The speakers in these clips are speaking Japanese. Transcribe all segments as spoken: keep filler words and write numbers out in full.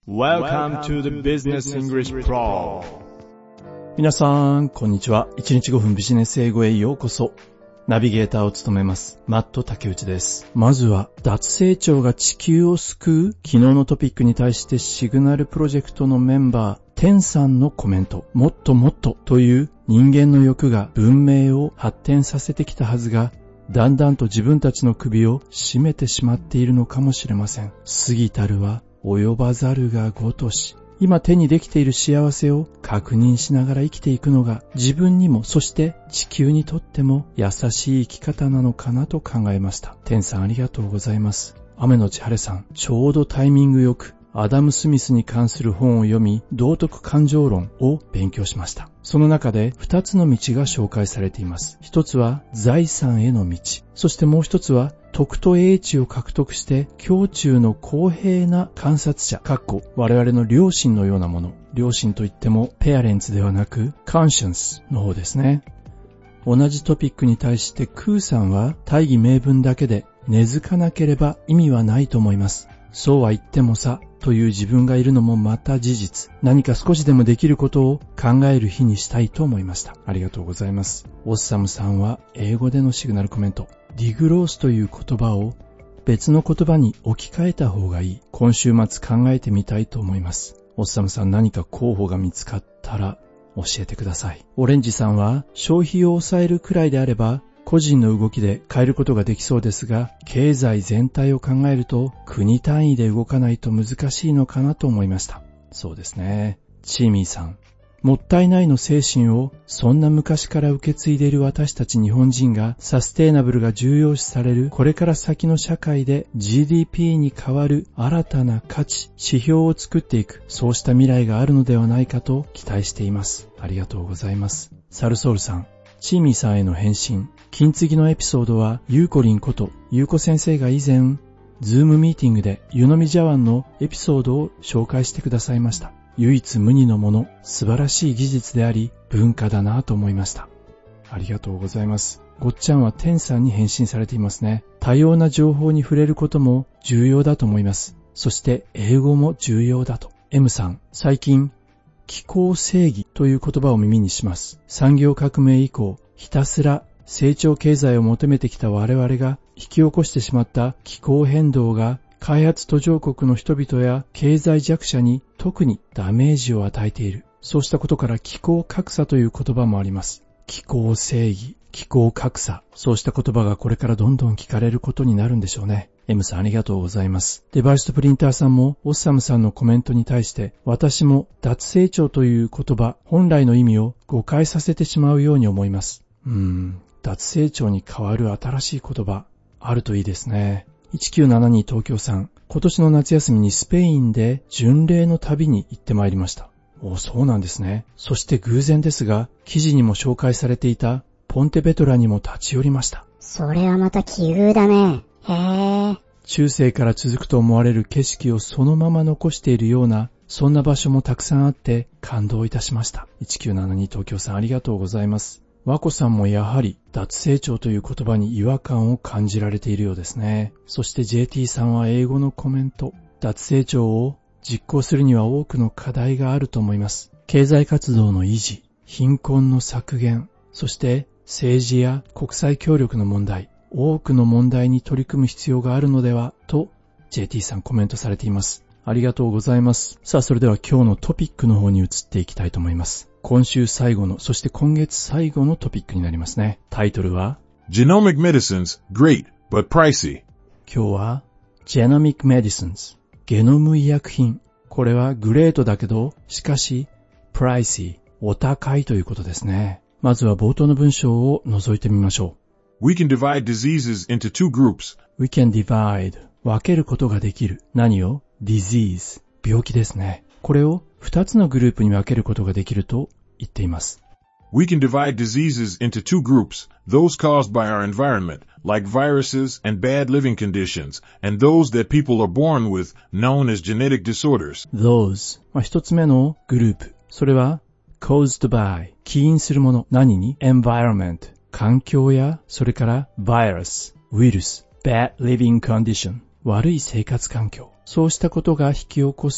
Welcome to the Business English Pro。 皆さん、こんにちは。いちにちごふんビジネス英語へようこそ。ナビゲーターを務めます、マット竹内です。まずは、脱成長が地球を救う？昨日のトピックに対してシグナルプロジェクトのメンバー、テンさんのコメント。もっともっとという人間の欲が文明を発展させてきたはずが、だんだんと自分たちの首を絞めてしまっているのかもしれません。過ぎたるは及ばざるがごとし。今手にできている幸せを確認しながら生きていくのが自分にもそして地球にとっても優しい生き方なのかなと考えました。テンさんありがとうございます。雨のち晴れさん、ちょうどタイミングよくアダム・スミスに関する本を読み、道徳感情論を勉強しました。その中で二つの道が紹介されています。一つは財産への道。そしてもう一つは徳と英知を獲得して胸中の公平な観察者、かっこ我々の良心のようなもの。良心といってもペアレンツではなくカンシェンスの方ですね。同じトピックに対してクーさんは大義名分だけで根付かなければ意味はないと思います。そうは言ってもさという自分がいるのもまた事実。何か少しでもできることを考える日にしたいと思いました。ありがとうございます。オッサムさんは英語でのシグナルコメント。ディグロースという言葉を別の言葉に置き換えた方がいい。今週末考えてみたいと思います。オッサムさん何か候補が見つかったら教えてください。オレンジさんは消費を抑えるくらいであれば個人の動きで変えることができそうですが、経済全体を考えると国単位で動かないと難しいのかなと思いました。そうですね。チーミーさん、もったいないの精神をそんな昔から受け継いでいる私たち日本人がサステイナブルが重要視されるこれから先の社会で ジーディーピー に代わる新たな価値、指標を作っていく、そうした未来があるのではないかと期待しています。ありがとうございます。サルソールさん、チーミーさんへの返信。金継ぎのエピソードはユーコリンことユーコ先生が以前ズームミーティングで湯飲み茶碗のエピソードを紹介してくださいました。唯一無二のもの、素晴らしい技術であり文化だなと思いました。ありがとうございます。ごっちゃんはテンさんに返信されていますね。多様な情報に触れることも重要だと思います。そして英語も重要だと。 M さん、最近気候正義という言葉を耳にします。産業革命以降ひたすら成長経済を求めてきた我々が引き起こしてしまった気候変動が開発途上国の人々や経済弱者に特にダメージを与えている。そうしたことから気候格差という言葉もあります。気候正義、気候格差、そうした言葉がこれからどんどん聞かれることになるんでしょうね。M さんありがとうございます。デバイスとプリンターさんもオッサムさんのコメントに対して私も脱成長という言葉本来の意味を誤解させてしまうように思います。うーん脱成長に代わる新しい言葉あるといいですね。いちきゅうななに東京さん、今年の夏休みにスペインで巡礼の旅に行ってまいりました。お、そうなんですね。そして偶然ですが記事にも紹介されていたポンテベトラにも立ち寄りました。 それはまた奇遇だね。へー。 中世から続くと思われる景色をそのまま残しているようなそんな場所もたくさんあって感動いたしました。いちきゅうななに東京さんありがとうございます。和子さんもやはり脱成長という言葉に違和感を感じられているようですね。そして ジェーティー さんは英語のコメント。脱成長を実行するには多くの課題があると思います。経済活動の維持、貧困の削減、そして政治や国際協力の問題、多くの問題に取り組む必要があるのではと ジェーティー さんコメントされています。ありがとうございます。さあそれでは今日のトピックの方に移っていきたいと思います。今週最後の、そして今月最後のトピックになりますね。タイトルは Genomic Medicines, Great, but Pricey。 今日は Genomic Medicines、ゲノム医薬品。これはグレートだけど、しかし Pricey、お高いということですね。まずは冒頭の文章を覗いてみましょう。We can divide diseases into two groups. We can divide、分けることができる。何を disease、病気ですね。これを二つのグループに分けることができると言っています。 We can divide diseases into two groups, those caused by our environment, like viruses and bad living conditions, and those that people are born with, known as genetic disorders. Those、まあ、一つ目のグループ。それは caused by、起因するもの。何に environment、環境や、それから virus、ウイルス、bad living condition、悪い生活環境。そうしたことが引き起こす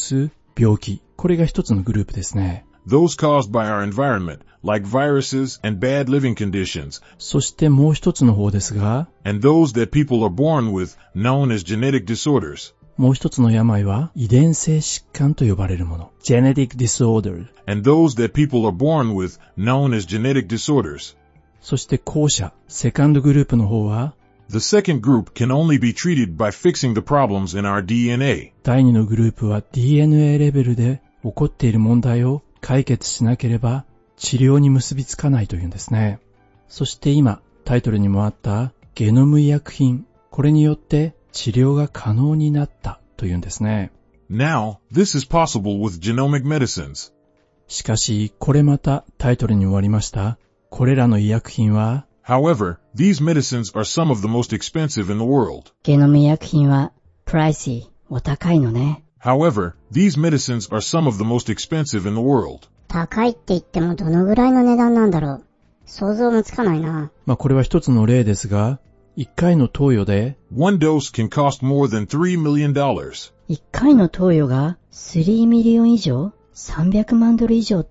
病気。これが一つのグループですね。 Those caused by our environment, like viruses and bad living conditions. そしてもう一つの方ですが、 And those that people are born with, known as genetic disorders. もう一つの病は遺伝性疾患と呼ばれるもの。genetic disorder。 And those that people are born with, known as genetic disorders. そして後者、セカンドグループの方は、 The second group can only be treated by fixing the problems in our ディーエヌエー. 第二のグループは ディーエヌエー レベルで起こっている問題を解決しなければ治療に結びつかないというんですね。そして今、タイトルにもあったゲノム医薬品。これによって治療が可能になったというんですね。 Now, this is possible with genomic medicines. しかし、これまたタイトルに終わりました。これらの医薬品は、 However, these medicines are some of the most expensive in the world. ゲノム医薬品は、プライシー、お高いのね。 However, these medicines are some of the most expensive in the world. 高いって言ってもどのぐらいの値段なんだろう。想像もつかないな。 まあこれは一つの例ですが、一回の投与で、 One dose can cost more than three million dollars. 一回の投与がさんミリオン以上 ?さんびゃくまんドル以上って、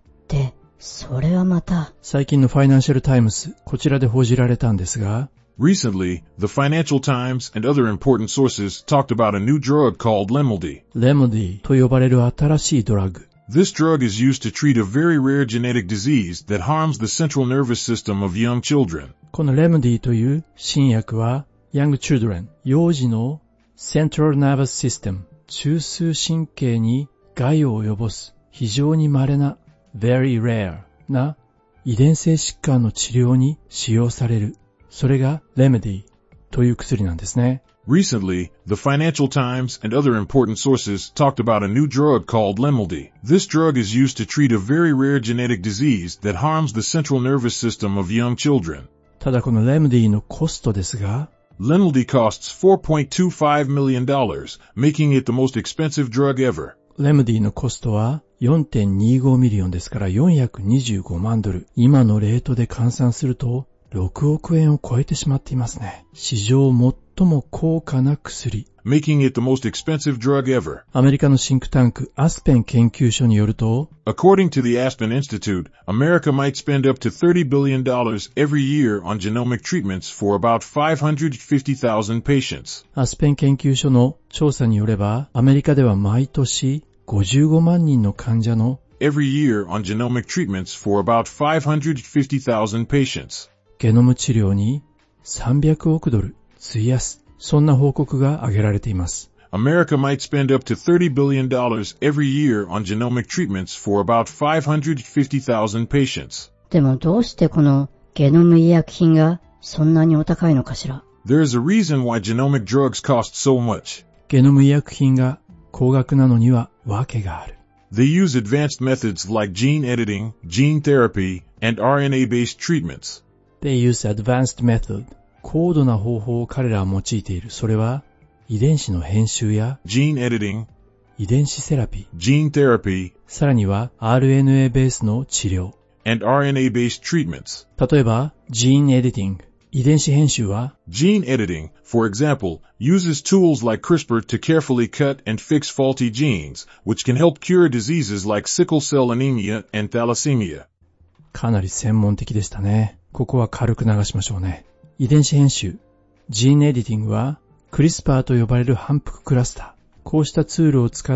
それはまた。 最近のファイナンシャルタイムズ、こちらで報じられたんですが、 Recently, the Financial Times and other important sources talked about a new drug called Lemildy. レモディと呼ばれる新しいドラッグ。 This drug is used to treat a very rare genetic disease that harms the central nervous system of young children. このレモディという新薬は、young children、幼児の central nervous system、中枢神経に害を及ぼす非常に稀な very rare な遺伝性疾患の治療に使用される。それがレメディという薬なんですね。 Recently, the Financial Times and other important sources talked about a new drug called Lemildy. This drug is used to treat a very rare genetic disease that harms the central nervous system of young children. ただこのレメディのコストですが、 Lemildy costs four point two five million dollars, making it the most expensive drug ever. レメディのコストは よんてんにじゅうごミリオンですからよんひゃくにじゅうごまんドル。今のレートで換算するとろくおくえんを超えてしまっていますね。史上最も高価な薬。 Making it the most expensive drug ever. アメリカのシンクタンクアスペン研究所によると、 According to the Aspen Institute, America might spend up to thirty billion dollars every year on genomic treatments for about five hundred fifty thousand patients. アスペン研究所の調査によれば、アメリカでは毎年ごじゅうごまんにんの患者の every year on genomic treatments for about five hundred fifty thousand patients. ゲノム治療にさんびゃくおくドル費やす。そんな報告が挙げられています。 America might spend up to thirty billion dollars every year on genomic treatments for about five hundred fifty thousand patients. でもどうしてこのゲノム医薬品がそんなにお高いのかしら。 There is a reason why genomic drugs cost so much. ゲノム医薬品が高額なのには訳がある。 They use advanced methods like gene editing, gene therapy, and アールエヌエー based treatments. They use advanced method. 高度な方法を彼らは用いている。それは遺伝子の編集や gene editing, 遺伝子セラピー、 gene therapy, さらには アールエヌエー ベースの治療。 and アールエヌエー based treatments. 例えば gene editing。遺伝子編集は Gene editing, for example, uses tools like CRISPR to carefully cut and fix faulty genes, which can help cure diseases like sickle cell anemia and thalassemia. かなり専門的でしたね。ここは軽く流しましょうね。遺伝子編集、ジーンエディティングは、クリスパーと呼ばれる反復クラスター。こうしたツールを使って、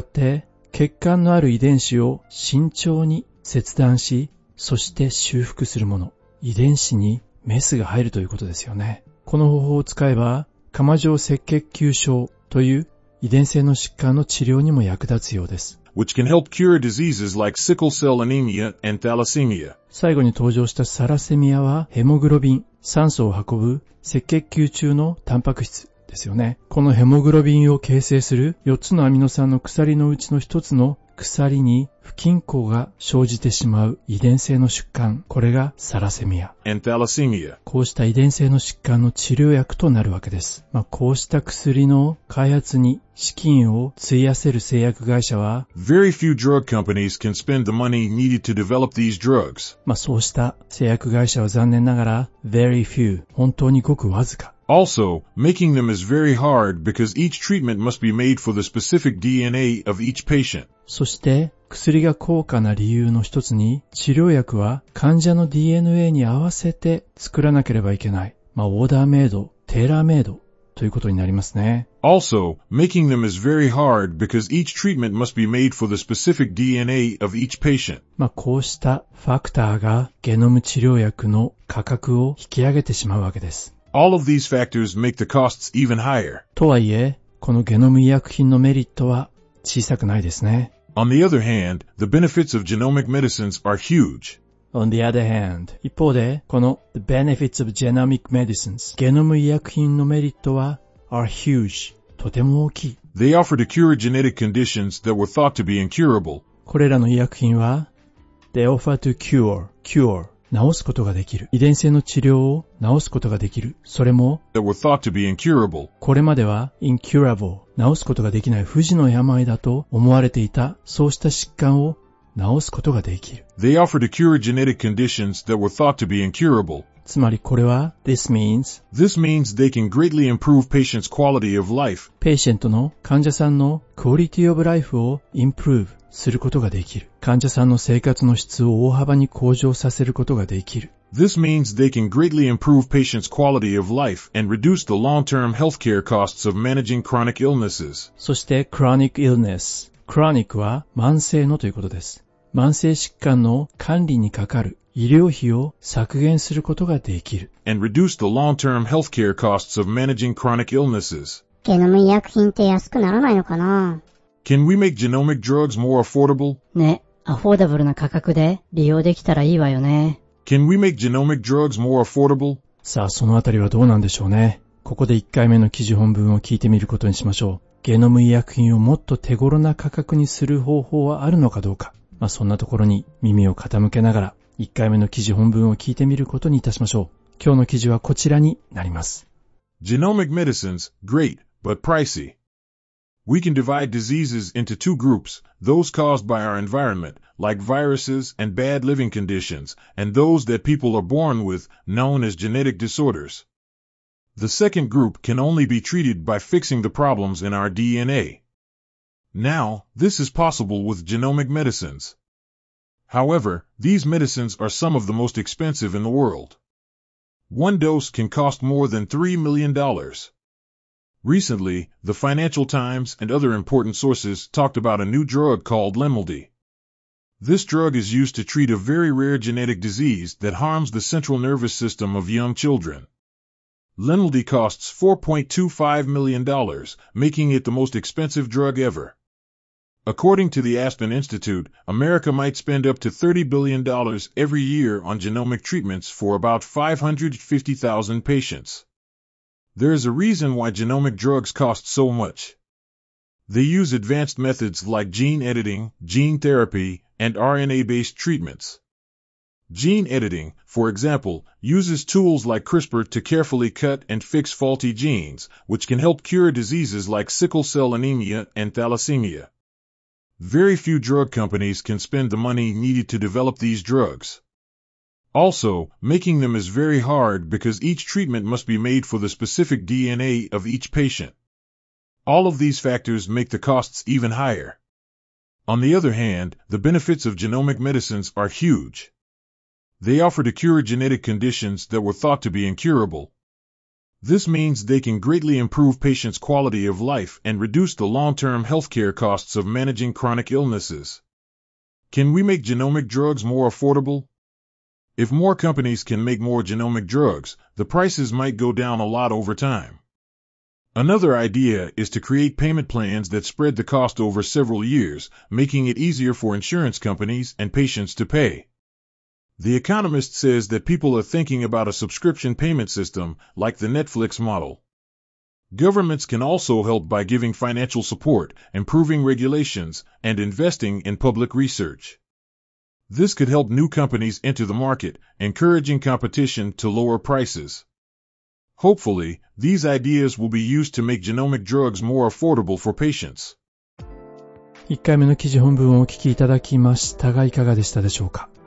欠陥のある遺伝子を慎重に切断し、そして修復するもの。遺伝子にメスが入るということですよね。この方法を使えば、釜状赤血球症という遺伝性の疾患の治療にも役立つようです。 which can help cure diseases like sickle cell anemia and thalassemia. 最後に登場したサラセミアはヘモグロビン、酸素を運ぶ赤血球中のタンパク質ですよね。このヘモグロビンを形成するよっつのアミノ酸の鎖のうちのひとつの鎖に不均衡が生じてしまう遺伝性の疾患。これがサラセミア。 and thalassemia. こうした遺伝性の疾患の治療薬となるわけです。まあ、こうした薬の開発に資金を費やせる製薬会社は Very few drug companies can spend the money needed to develop these drugs. まあ、そうした製薬会社は残念ながら very few 本当にごくわずか Also, making them is very hard because each treatment must be made for the specific ディーエヌエー of each patient. そして、薬が高価な理由の一つに、治療薬は患者の ディーエヌエー に合わせて作らなければいけない。まあ、オーダーメイド、テーラーメイドということになりますね。 Also, making them is very hard because each treatment must be made for the specific ディーエヌエー of each patient. まあ、こうしたファクターがゲノム治療薬の価格を引き上げてしまうわけです。 All of these factors make the costs even higher. とはいえ、このゲノム医薬品のメリットは小さくないですね。 On the other hand, the benefits of genomic medicines are huge. On the other hand, 一方で、この The benefits of genomic medicines ゲノム医薬品のメリットは are huge とても大きい。 They offer to cure genetic conditions that were thought to be incurable. これらの医薬品は They offer to cure, cure治すことができる。遺伝性の治療を治すことができる。それも that were thought to be incurable. これまでは incurable 治すことができない不治の病だと思われていたそうした疾患を治すことができる。 They offer to cure genetic conditions that were thought to be incurable. つまりこれは This means This means they can greatly improve patients' quality of life. ペイシェントの患者さんのクオリティオブライフを improve することができる。患者さんの生活の質を大幅に向上させることができる。 This means they can greatly improve patients' quality of life and reduce the long-term healthcare costs of managing chronic illnesses. そして chronic illness。chronic は慢性のということです。慢性疾患の管理にかかる医療費を削減することができる。 And reduce the long-term healthcare costs of managing chronic illnesses. ゲノム医薬品って安くならないのかな？ Can we make genomic drugs more affordable? ね、アフォーダブルな価格で利用できたらいいわよね。 Can we make genomic drugs more affordable? さあ、そのあたりはどうなんでしょうね。ここでいっかいめの記事本文を聞いてみることにしましょう。ゲノム医薬品をもっと手頃な価格にする方法はあるのかどうか。まあ、そんなところに耳を傾けながらいっかいめの記事本文を聞いてみることにいたしましょう。今日の記事はこちらになります。 Genomic medicines, great, but pricey. We can divide diseases into two groups, those caused by our environment, like viruses and bad living conditions, and those that people are born with, known as genetic disorders. The second group can only be treated by fixing the problems in our ディーエヌエー. Now, this is possible with genomic medicines. However, these medicines are some of the most expensive in the world. One dose can cost more than three million dollars. Recently, the Financial Times and other important sources talked about a new drug called Lemildy. This drug is used to treat a very rare genetic disease that harms the central nervous system of young children. Lemildy costs four point two five million dollars, making it the most expensive drug ever. According to the Aspen Institute, America might spend up to thirty billion dollars every year on genomic treatments for about five hundred fifty thousand patients. There is a reason why genomic drugs cost so much. They use advanced methods like gene editing, gene therapy, and R N A-based treatments. Gene editing, for example, uses tools like CRISPR to carefully cut and fix faulty genes, which can help cure diseases like sickle cell anemia and thalassemia. Very few drug companies can spend the money needed to develop these drugs. Also, making them is very hard because each treatment must be made for the specific ディーエヌエー of each patient. All of these factors make the costs even higher. On the other hand, the benefits of genomic medicines are huge. They offer to cure genetic conditions that were thought to be incurable. This means they can greatly improve patients' quality of life and reduce the long-term healthcare costs of managing chronic illnesses. Can we make genomic drugs more affordable? If more companies can make more genomic drugs, the prices might go down a lot over time. Another idea is to create payment plans that spread the cost over several years, making it easier for insurance companies and patients to pay. The Economist says that people are thinking about a subscription payment system, like the Netflix model. Governments can also help by giving financial support, improving regulations, and investing in public research. This could help new companies enter the market, encouraging competition to lower prices. Hopefully, these ideas will be used to make genomic drugs more affordable for patients. いっかいめの記事本文をお聞きいただきましたがいかがでしたでしょうか。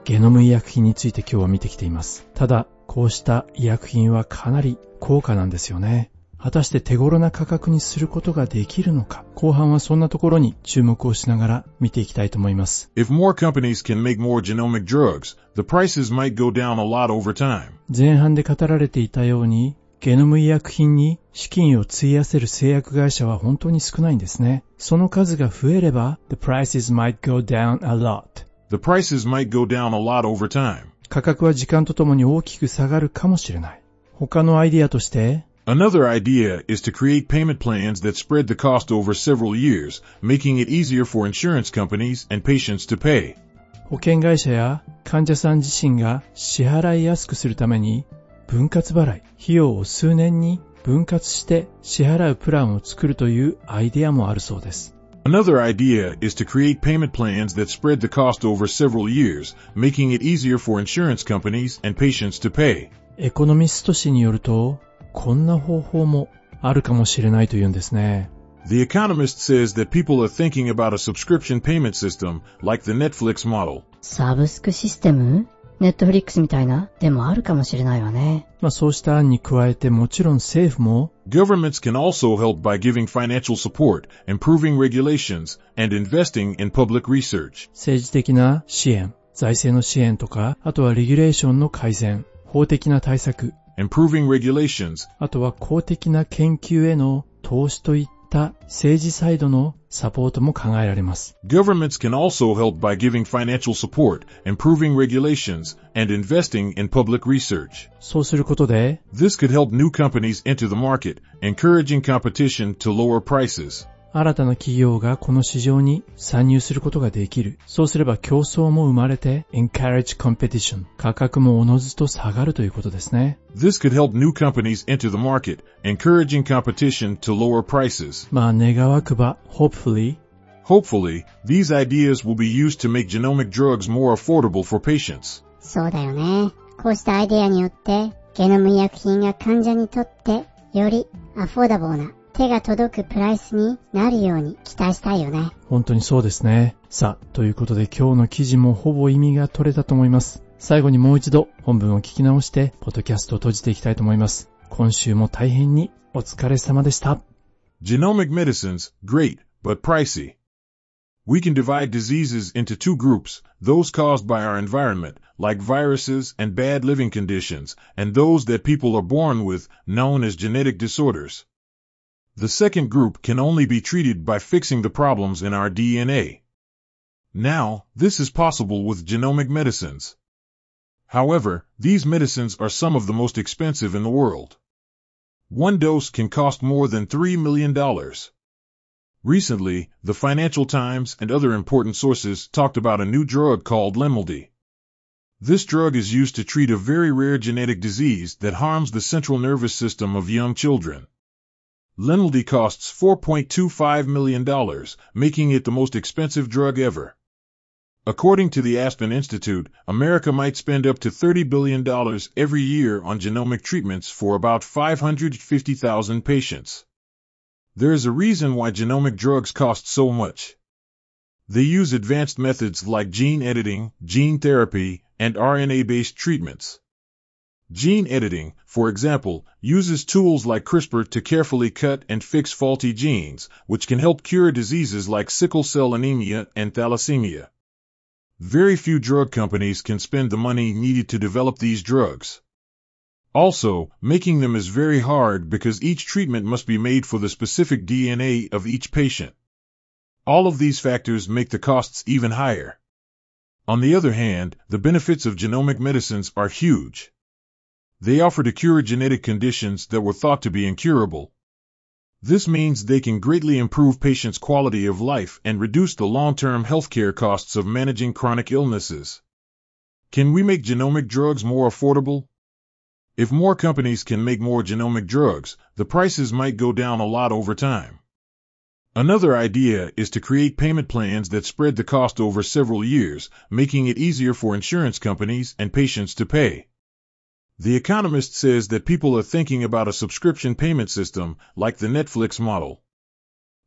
ゲノム医薬品について今日は見てきています。ただ、こうした医薬品はかなり高価なんですよね。果たして手頃な価格にすることができるのか。後半はそんなところに注目をしながら見ていきたいと思います。 If more companies can make more genomic drugs, the prices might go down a lot over time. 前半で語られていたように、ゲノム医薬品に資金を費やせる製薬会社は本当に少ないんですね。その数が増えれば、the prices might go down a lot. The prices might go down a lot over time. 価格は時間とともに大きく下がるかもしれない。他のアイディアとして、 Another idea is to create payment plans that spread the cost over several years, making it easier for insurance companies and patients to pay. 保険会社や患者さん自身が支払いやすくするために分割払い、費用を数年に分割して支払うプランを作るというアイデアもあるそうです。 Another idea is to create payment plans that spread the cost over several years, making it easier for insurance companies and patients to pay. エコノミスト誌によると、こんな方法もあるかもしれないというんですね。 The Economist says that people are thinking about a subscription payment system like the Netflix model. サブスクシステム？ネットフリックスみたいなでもあるかもしれないわね。 まあそうした案に加えてもちろん政府も Governments can also help by giving financial support, improving regulations, and investing in public research. 政治的な支援、財政の支援とか、あとはレギュレーションの改善、法的な対策、 improving regulations, あとは公的な研究への投資といった政治サイドのサポートも考えられます。 Governments can also help by giving financial support, improving regulations, and investing in public research. そうすることで、 This could help new companies enter the market, encouraging competition to lower prices. 新たな企業がこの市場に参入することができる。そうすれば競争も生まれて encourage competition。価格もおのずと下がるということですね。 This could help new companies enter the market, encouraging competition to lower prices. まあ願わくば hopefully Hopefully, these ideas will be used to make genomic drugs more affordable for patients. そうだよね。こうしたアイデアによってゲノム医薬品が患者にとってよりアフォーダブルな手が届くプライスになるように期待したいよね。 本当にそうですね。さあ、ということで今日の記事もほぼ意味が取れたと思います。最後にもう一度本文を聞き直して、ポッドキャストを閉じていきたいと思います。今週も大変にお疲れ様でした。 Genomic medicines, great, but pricey. We can divide diseases into two groups, those caused by our environment, like viruses and bad living conditions, and those that people are born with, known as genetic disorders. The second group can only be treated by fixing the problems in our D N A. Now, this is possible with genomic medicines. However, these medicines are some of the most expensive in the world. One dose can cost more than three million dollars. Recently, the Financial Times and other important sources talked about a new drug called Lemildy. This drug is used to treat a very rare genetic disease that harms the central nervous system of young children. Lemildy costs four point two five million dollars, making it the most expensive drug ever. According to the Aspen Institute, America might spend up to thirty billion dollars every year on genomic treatments for about five hundred fifty thousand patients. There is a reason why genomic drugs cost so much. They use advanced methods like gene editing, gene therapy, and R N A-based treatments. Gene editing, for example, uses tools like CRISPR to carefully cut and fix faulty genes, which can help cure diseases like sickle cell anemia and thalassemia. Very few drug companies can spend the money needed to develop these drugs. Also, making them is very hard because each treatment must be made for the specific D N A of each patient. All of these factors make the costs even higher. On the other hand, the benefits of genomic medicines are huge. They offer to cure genetic conditions that were thought to be incurable. This means they can greatly improve patients' quality of life and reduce the long-term healthcare costs of managing chronic illnesses. Can we make genomic drugs more affordable? If more companies can make more genomic drugs, the prices might go down a lot over time. Another idea is to create payment plans that spread the cost over several years, making it easier for insurance companies and patients to pay. The Economist says that people are thinking about a subscription payment system like the Netflix model.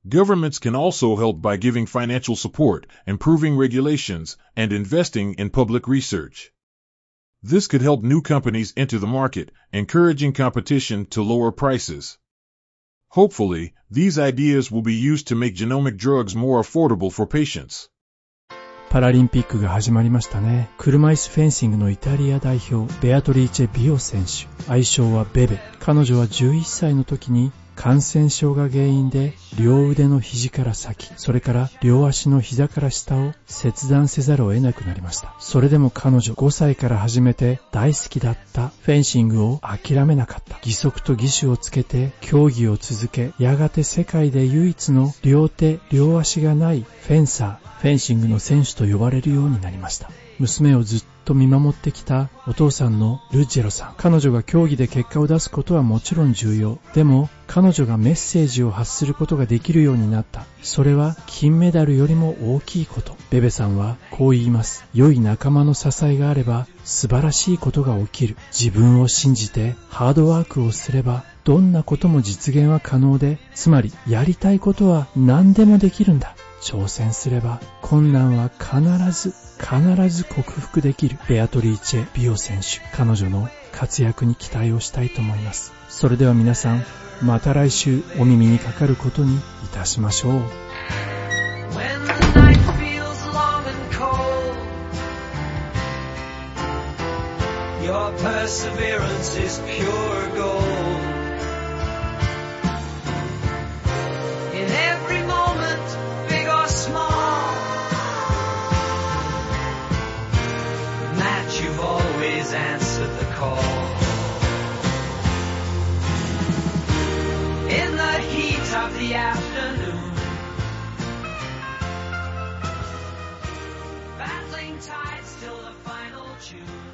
Governments can also help by giving financial support, improving regulations, and investing in public research. This could help new companies enter the market, encouraging competition to lower prices. Hopefully, these ideas will be used to make genomic drugs more affordable for patients. パラリンピックが始まりましたね。車椅子フェンシングのイタリア代表、ベアトリーチェ・ビオ選手。愛称はベベ。彼女はじゅういっさいの時に感染症が原因で両腕の肘から先、それから両足の膝から下を切断せざるを得なくなりました。それでも彼女ごさいから始めて大好きだったフェンシングを諦めなかった。義足と義手をつけて競技を続け、やがて世界で唯一の両手両足がないフェンサー、フェンシングの選手と呼ばれるようになりました。娘をずっと見守ってきたお父さんのルッジェロさん。彼女が競技で結果を出すことはもちろん重要。でも彼女がメッセージを発することができるようになった。それは金メダルよりも大きいこと。ベベさんはこう言います。良い仲間の支えがあれば素晴らしいことが起きる。自分を信じてハードワークをすればどんなことも実現は可能で、つまりやりたいことは何でもできるんだ。挑戦すれば困難は必ず必ず克服できる。ベアトリーチェ・ビオ選手、彼女の活躍に期待をしたいと思います。それでは皆さん、また来週お耳にかかることにいたしましょう。 When the night feels long and cold, your perseverance is pure gold. In every moment, big or small, Matt, you've always answered the call. In the heat of the afternoon, battling tides till the final tune.